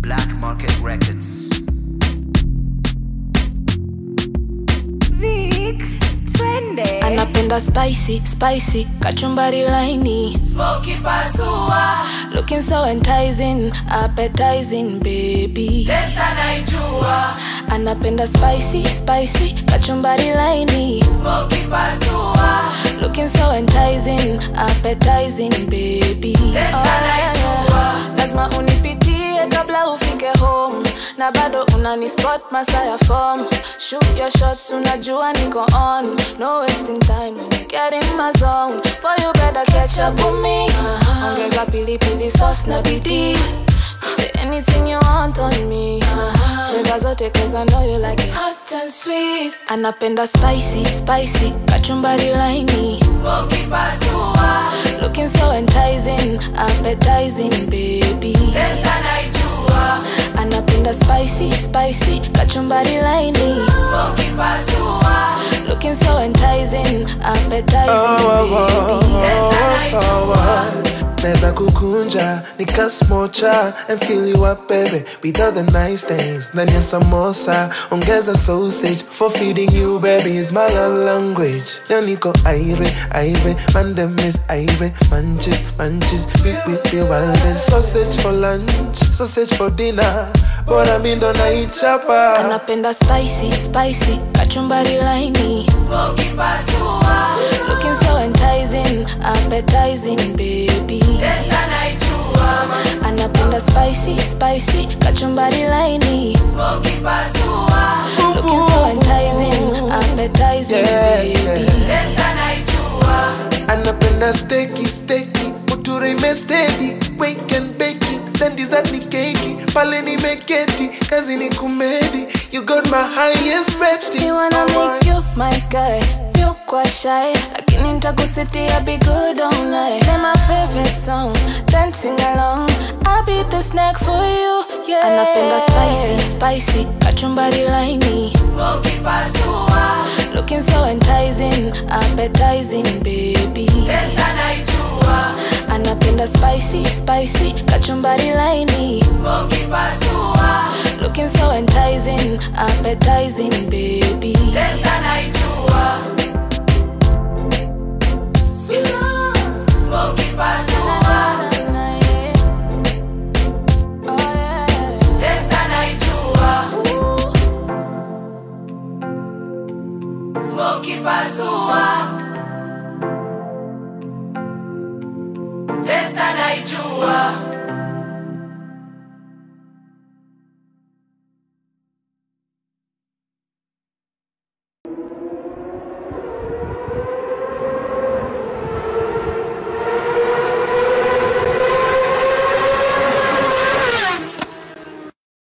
Black Market Records. Vic, twende. Anapenda spicy, spicy, kachumbari laini, Smoky pasua, looking so enticing, appetizing baby. testa naijua. Anapenda spicy, spicy, kachumbari laini, Smoky pasua, looking so enticing, appetizing baby. testa naijua. Lazima unipitie kabla ufike home, na bado unani spot masaya form. Shoot your shots, unajua niko on. No wasting time when you get in my zone. Boy you better catch up with me. Ongeza pili pili sauce na bidii. Say anything you want on me. Flavor zote cause I know you like it hot and sweet. Anapenda spicy, spicy, kachumbari laini, Smoky pasua, looking so enticing, appetizing baby. testa naijua. Anapenda spicy, spicy, kachumbari laini, Smoky pasua, looking so enticing, appetizing baby. testa naijua. Neza kukunja, nikasmocha and fill you up baby. With all the nice things, ndani ya samosa. Ongeza sausage for feeding you baby is my love language. Leo niko aire, mandem is aire. Manches, with the wildest. Sausage for lunch, sausage for dinner. Bora mindo na ichapa. Anapenda spicy, spicy, kachumbari laini, Smoky pasua, looking so enticing, appetizing baby. testa naijua. Anapenda spicy, spicy, kachumbari laini, Smoky pasua, looking so enticing, appetizing baby. testa naijua. Anapenda steady, muture imestedi. Wake and bake it, then dessert ni keki. Pale nimeketi, kazi ni kumedi. You got my highest rating. Me wanna make you my guy. You quite shy, lakini nitakusitia be good all night. Play my favorite song, dancing along. I'll be the snack for you, yeah. Anapenda spicy, spicy, kachumbari laini, Smoky pasua, looking so enticing, appetizing baby. testa naijua. Anapenda spicy, spicy, kachumbari laini, Smoky pasua, looking so enticing, appetizing baby. testa naijua. Smoky pasua, testa naijua. Smoky pasua, testa naijua.